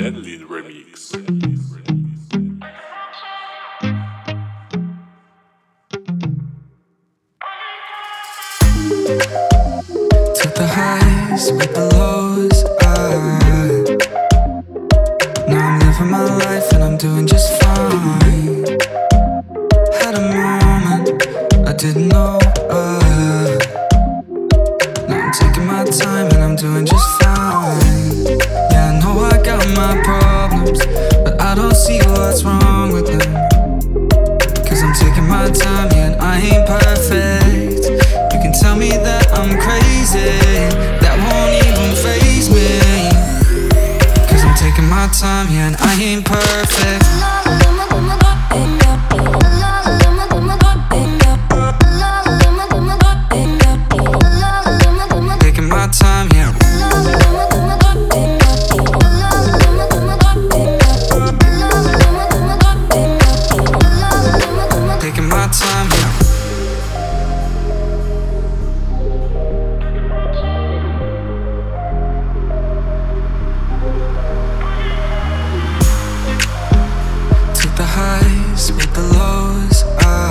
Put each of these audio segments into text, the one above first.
Deadly Remix. Took the highs with the lows. Now I'm living my life and I'm doing just fine. Had a moment I didn't know. Now I'm taking my time and I'm doing just fine. Yeah, I know I got my problems, but I don't see what's wrong with them. Cause I'm taking my time, yeah, and I ain't perfect. You can tell me that I'm crazy, that won't even faze me. Cause I'm taking my time, yeah, and I ain't perfect. Taking my time, yeah. Taking my time, yeah. Took the highs with the lows.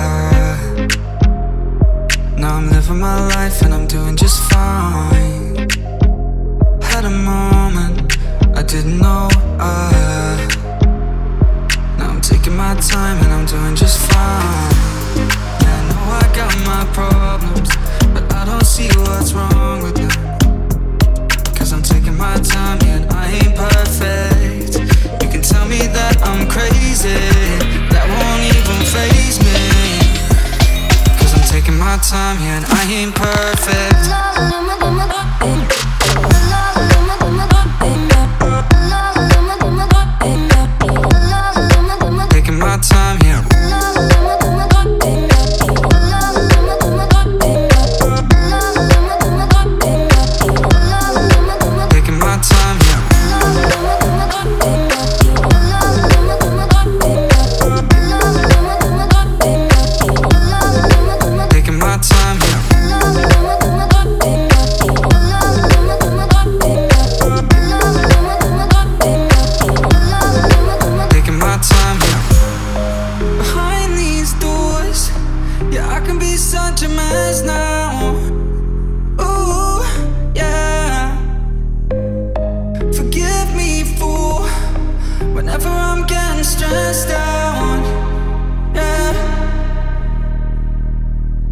Now I'm living my life and I'm doing just fine. Had a moment I didn't know. Now I'm taking my time and I'm doing just fine. Yeah, I know I got my problems, but I don't see what's wrong with them. Cause I'm taking my time, yeah, and I ain't perfect. You can tell me that I'm crazy, that won't even faze me. Cause I'm taking my time, yeah, and I ain't perfect.